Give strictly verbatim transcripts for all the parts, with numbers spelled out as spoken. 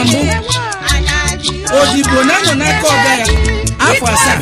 na mbụ odibo na nọ n'aka ọga ya afọ asaa.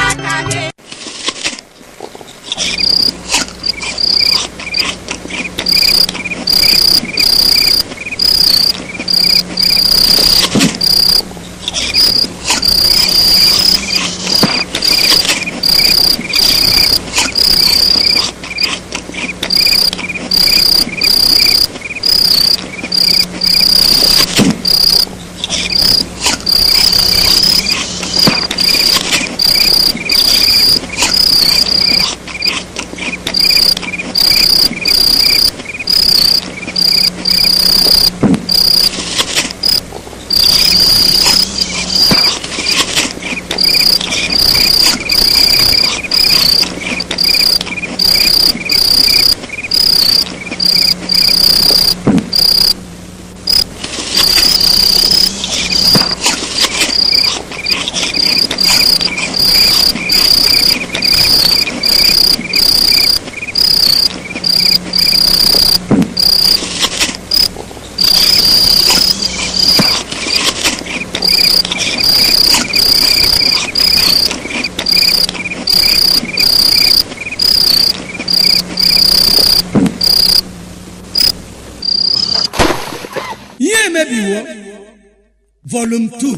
Volume two.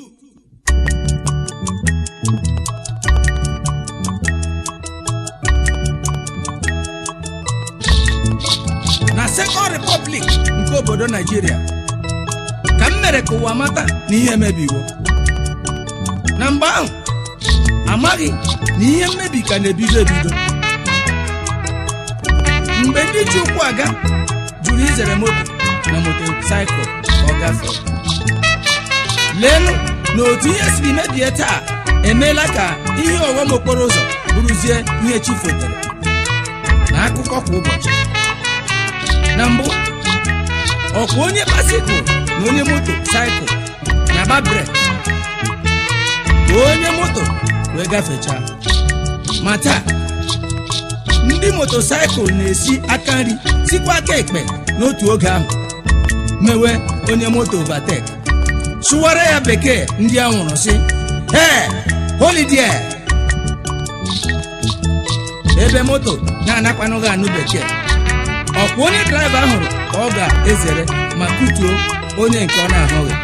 Na Second Republic nke obodo Nigeria ka m mere ka ụwa mata na ihe mebiwo. Na mgbe ahụ amaghị na ihe mmebi ka na-ebido ebido. Mgbe ndị ji ụkwụ aga jụrụ izere moto na motocycle ọ gafee. Lenu n'otu ihe siri mebie taa emeela ka ihe ọghọm okporo ụzọ bụrụzie ihe chi fotere na akụkọ kwa ụbọchị. Na mbụ ọkwa onye basikụl na onye moto saịkụl na-agba brek ka onye moto wee gafechaa. Ma taa ndị motosaịkụl na-esi aka nri sikwa aka ekpe n'otu oge ahụ mewe onye moto overtake sụwara ya bekee ndị anwụrụ si hey holiday ebe moto na-anakwanụghị anụ bekee. Ọkwa onye draiva hụrụ ka ọ ga-ezere ma kutuo onye nke ọ na-ahụghị.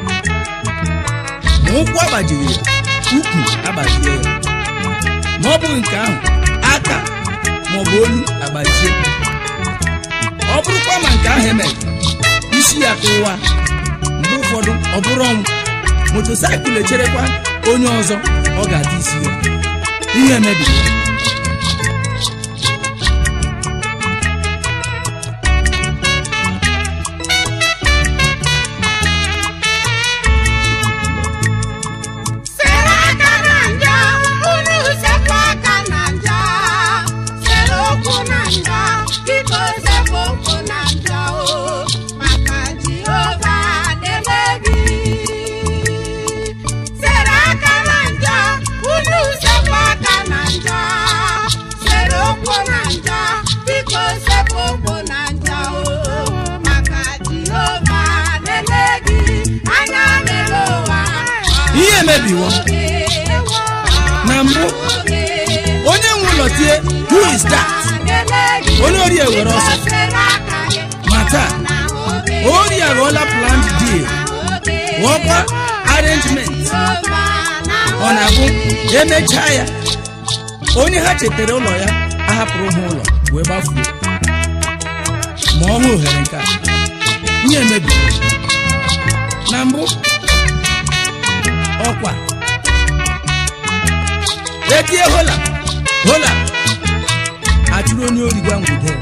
Ma ụkwụ agbajiri ya, ukwu agbajie ya, ma ọ bụghị nke ahụ aka maọbụ olu agbajie. Ọ bụrụkwa ma nke ahụ emere isi ya kụwa, mgbe ụfọdụ ọ bụrụ ọnwụ. Motosaịkụl echerekwa onye ọzọ ọ ga-adị isi ya. Ihe mebiri. Ihe mebiwo. Na mbụ onye nwe ụlọ tie who is that? Onye ori ewere ọsọ. Ma taa ori aghọọla planned deal, ghọọkwa arrangement. Ọ na-abụ emechaa ya onye ha chetara ụlọ ya ahapụrụ ha ụlọ wee gbafuo. Ma ọ hụ ohere nke a ihe mebiwo. Na mbụ ọkwa etie hola hola atụrụ onye ori gwa ngwude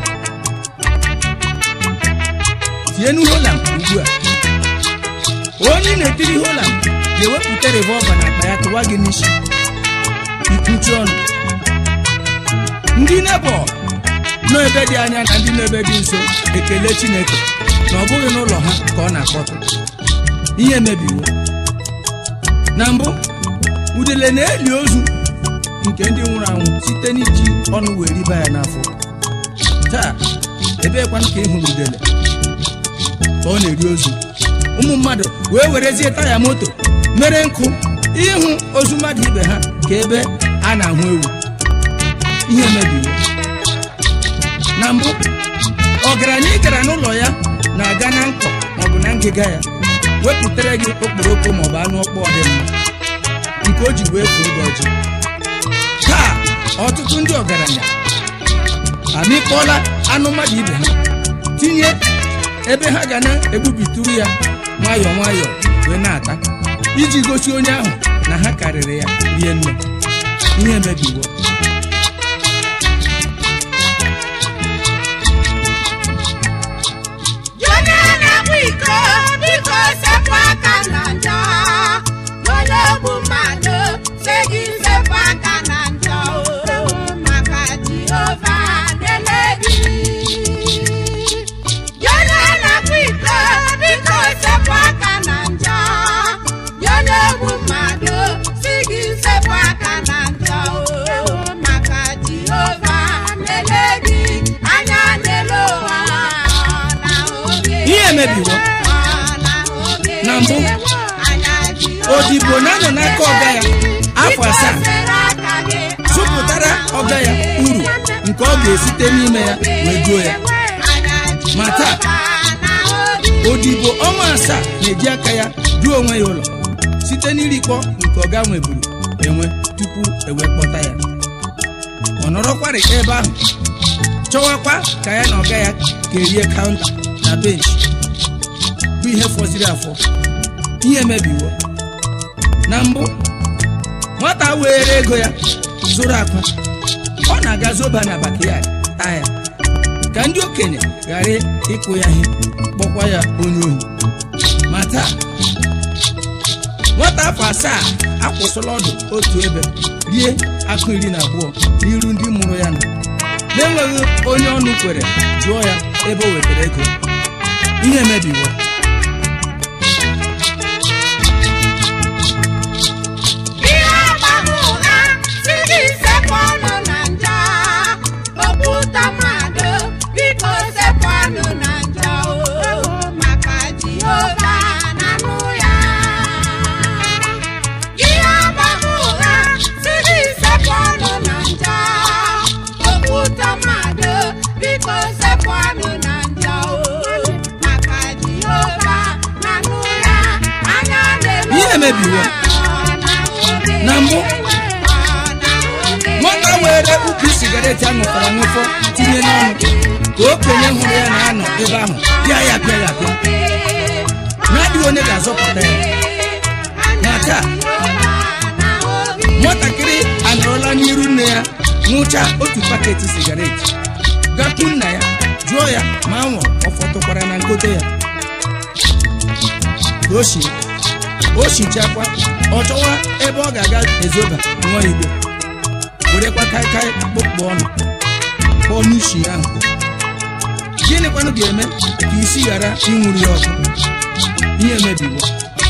tienu hola ugbu a. Onye na-etiri hola ga-ewepụta revolver na akpa ya tụwa gị n'isi ikuchi ọnụ. Ndị nebo nọ ebe dị anya na ndị n'ebe dị nso ekele Chineke na ọ bụghị n'ụlọ ha ka ọ na-akpọtụ. Ihe mebiwo. Na mbụ udele na-eli ozu nke ndị nwụrụ anwụ site n'iji ọnụ wee riba ya n'afọ. Taa ebekwanụ ka ị hụrụ udele ka ọ na-eri ozu ụmụ mmadụ wee werezie taya moto mere nkụ ịhụ ozu mmadụ ibe ha ka ebe a na-ahụ ewu. Ihe mebiwo. Na mbụ ọgaranya ị gara n'ụlọ ya na-aga na nkọ maọbụ na ngịga ya wepụtara gị okporoko maọbụ anụ ọkpọ dị mma nke o ji wee kwuru gị ọjị. Taa ọtụtụ ndị ọgaranya amịkpọla anụ mmadụ ibe ha tinye ebe ha ga na-egbubitụrụ ya nwayọọ nwayọọ wee na-ata iji gosi onye ahụ na ha karịrị ya rie nne. Ihe emebiwo. Emebiwo. Na mbụ odibo na-anọ n'aka ọga ya afọ asaa sụpụtara ọga ya uru nke ọ ga-esite n'ime ya wee juo ya. Ma taa odibo ọnwa asaa na-eji aka ya duo onwe ya ụlọ site n'irikpọ nke ọga nweburu enwe tupu ewee kpọta ya. Ọ nọrọkwarị ebe ahụ chọwakwa ka ya na ọga ya ga-erie kaụnta na benchi bụ ihe fọziri afọ. Ihe emebiwo. Na mbụ nwata were ego ya zụrụ akwa ọ na-aga zoba na backyard taa ya ka ndị okenye ghara ịkụ ya ihe kpọkwa ya onye ohi. Ma taa nwata afọ asaa akwụsịla ọdụ otu ebe rie akụ iri na abụọ n'iru ndị mụrụ ya nọ na-enweghị onye ọnụ kwere jụọ ya ebe o wetara ego. Ihe emebiwo. Emebiwo. Na mbụ nwata were ukwu sigaret a ṅụfọrọ aṅụfọ tinye n'ọnụ ka okenye hụrụ ya na-anọ ebe ahụ pịa ya pịa ya pịa na-adịghị onye ga-azọpụta ya. Ma taa nwatakịrị anọrọla n'iru nne ya ṅụcha otu paketi sigaret gakwu nna ya jụọ ya ma anwụ ọ fọtụkwara na nkote ya. Oshi o shichakwa ọ chọwa ebe ọ ga-aga ezoba nwa igbo werekwa kaikai kpụkpọ ọnụ kpọọ n'isi ahụ. Gịnịkwanụ ga-eme ka isi ghara ịnwụrụ ya ọkụ? Ihe emebiwo.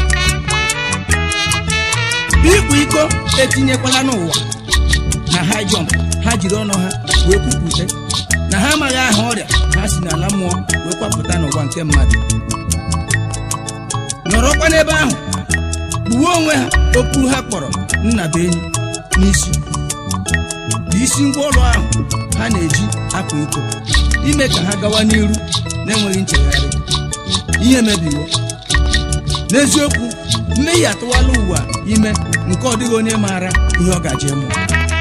Ịkwa iko etinyekwala n'ụwa na high jump ha jiri ọnụ ha wee kwupụta na ha amaghị aha ọrịa ha si n'ala mmụọ wee kwapụta n'ụwa nke mmadụ. Nọrọkwa n'ebe ahụ uwe onwe ha okwu ha kpọrọ nnabenyi n'isi isi ngwaọrụ ahụ ha na-eji akwa iko ime ka ha gawa n'iru na-enweghị nchegharị. Ihe emebiwo. N'eziokwu mmehie atụwala ụwa ime nke ọ dịghị onye maara ihe ọ gaje mụ.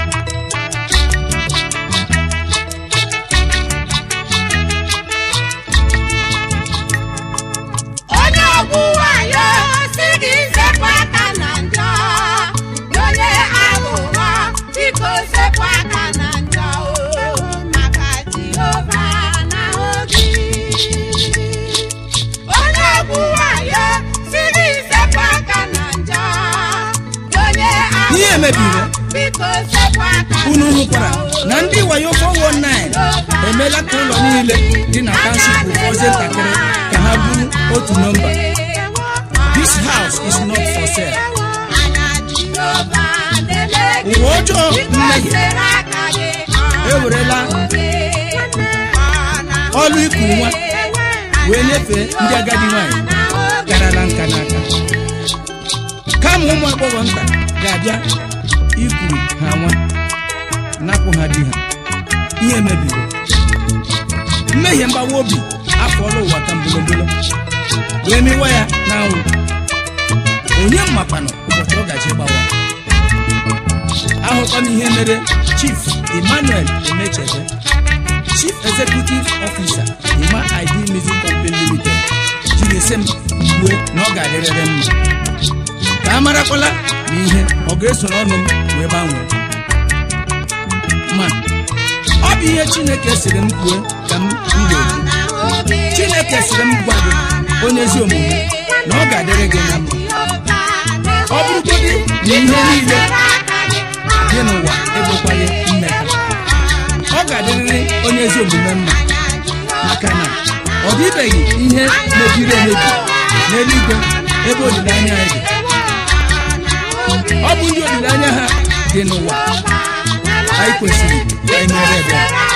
Ihe emebiwo. Unu hụkwara na ndị wayo four one nine emela ka ụlọ niile dị na township ụfọdụ ntakịrị ka ha bụrụ otu nọmba. This house is not for sale. Ụwa ọjọọ mmehie ewerela ọlụ iku nwa wee nyefee ndị agadi nwanyị garala kama ụmụ agbọghọ nta ga-abịa ikwuru ha nwa napụ ha di ha. Ihe mebiri mmehie mgbawa obi afọọla ụwa ka mbolobolo wee mewa ya n'anwụ. Onye mmakwanụ ụbọchị ọ gaji gbawa. Ahụkwa m ihe mere Chief Emmanuel Emechebe, Chief Executive Officer Ima I D Music Company Limited, jiri ese m kwue na ọ ga-adịrịrị mma ka a marakwala na ihe ọ ga-eso n'ọnụ m wee gbanwee. Ma ọ bụ ihe Chineke sịrị m kwue ka m ga-ekwu. Chineke sịrị m gwa gị onye ezi omume na ọ ga-adịrị gị na mma. Ọ bụrụgodị na ihe niile dị n'ụwa egokwaghị mmekọ, ọ ga-adịrịrị onye ezi omume mma, maka na ọ dịbeghị ihe mebiri emebi n'eluigwe ebe olileanya ya dị. Ọ bụ ndị olileanya ha dị n'ụwa anyị kwesịrị ka anyị mere ebere.